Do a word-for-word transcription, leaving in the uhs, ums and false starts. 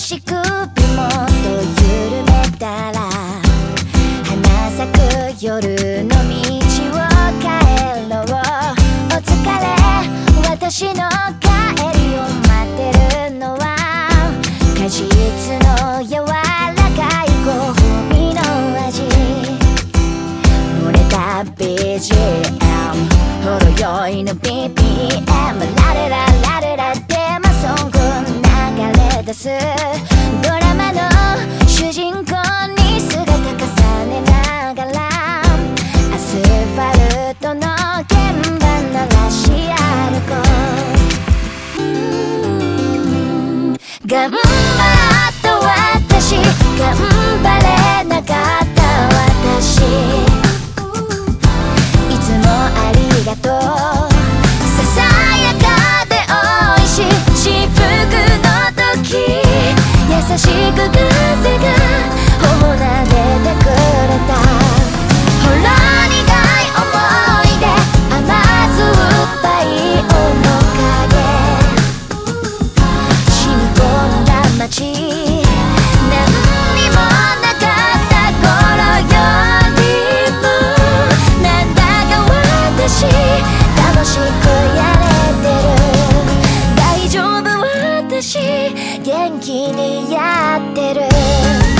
足首もっと緩めたら花咲く夜の道を帰ろう。お疲れ、私の帰りを待ってるのは果実の柔らかいコーヒーの味。乗れた ビージーエム 程よいの ビーピーエム ラレララレラテーマソング流れ出す。ドラマの主人公に姿重ねながらアスファルトの鍵盤鳴らし歩こう。頑張った私、頑張れなかった私、いつもありがとう。ささやかでおいしい至福の時、優しく風が頬撫でてくれた。ほら苦い思い出、甘酸っぱい面影、染み込んだ街、何にもなかった頃よりもなんだか私楽しくやれてる。大丈夫、私元気にやってる。